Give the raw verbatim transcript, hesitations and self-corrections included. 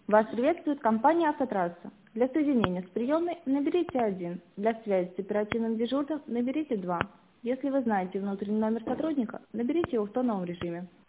Вас приветствует компания «Автотрасса». Для соединения с приемной наберите один. Для связи с оперативным дежурным наберите два. Если вы знаете внутренний номер сотрудника, наберите его в тоновом режиме.